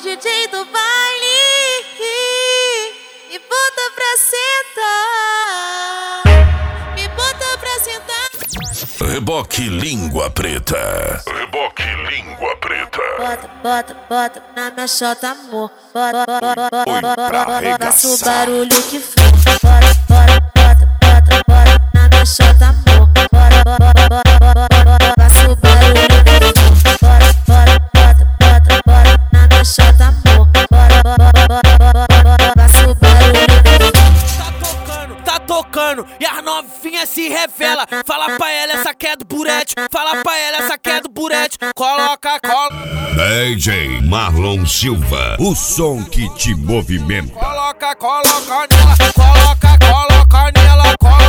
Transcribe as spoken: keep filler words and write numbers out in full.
D J do baile, me bota pra sentar, me bota pra sentar. Reboque Língua Preta. Reboque Língua Preta. Bota, bota, bota na minha chota, amor. Bota, bota, bota, bota, faça o barulho que for. Bota, bota, bota, bota, bota na minha chota, amor. Bota, bota, bota, bota, faça o barulho que for. Bota, bota, bota, bota, bota na minha chota, amor. Bota, bota, bota, bota, faça o barulho que for. Tá tocando, tá tocando, e as novinhas se revela. Fala pra ela, essa que é do burete. Fala pra ela, essa que é do burete. Coloca, coloca. D J Marlon Silva, o som que te movimenta. Coloca, coloca nela, coloca, coloca nela, coloca.